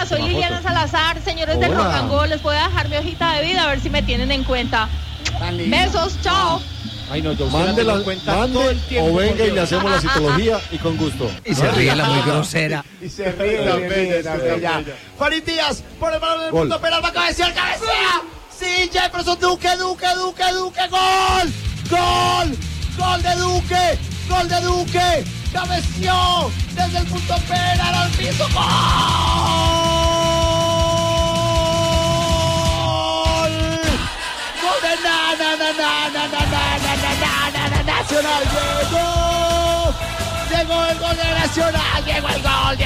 Hola, soy Liliana Salazar, señores del Rock and Go, les voy a dejar mi hojita de vida a ver si me tienen en cuenta. Besos, chao. Ay, no, yo mande o venga y le hacemos la citología y con gusto. Y se ríe la muy grosera. Y se ríe la bella. Farid Díaz, por el balón del punto penal, va a cabecear, cabecea. Sí, Jefferson, Duque, gol. Gol de Duque. Cabeció desde el punto penal al piso. ¡Gol! ¡Gol de Nacional! ¡Llegó el gol de Nacional! ¡Llegó el gol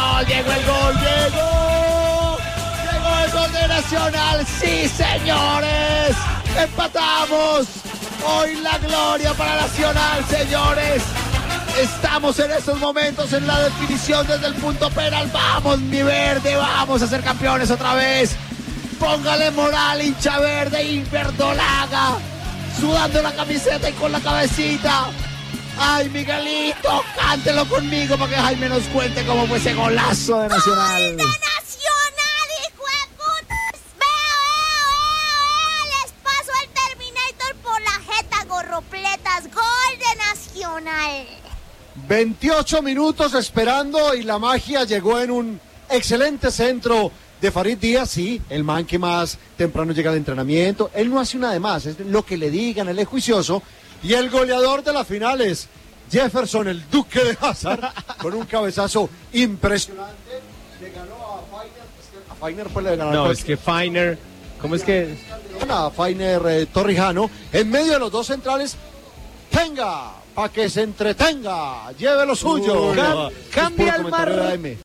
de Nacional! ¡Sí, señores! ¡Empatamos! Hoy la gloria para Nacional, señores. Estamos en estos momentos en la definición desde el punto penal. Vamos, mi verde, vamos a ser campeones otra vez. Póngale moral, hincha verde y verdolaga, sudando la camiseta y con la cabecita. Ay, Miguelito, cántelo conmigo para que Jaime nos cuente cómo fue ese golazo de Nacional. ¡Gol de Nacional, hijo de puta! ¡Veo! Les paso el Terminator por la jeta, gorropletas. ¡Gol de Nacional! 28 minutos esperando y la magia llegó en un excelente centro de Farid Díaz, sí, el man que más temprano llega al entrenamiento. Él no hace una de más, es lo que le digan, él es juicioso. Y el goleador de las finales, Jefferson, el Duque de Hazard, con un cabezazo impresionante. Le ganó a Feiner. A Feiner fue le ganó. No, es que Feiner, ¿cómo es que? A Feiner Torrijano, en medio de los dos centrales. Venga, para que se entretenga, lleve lo suyo. Cambia el mar.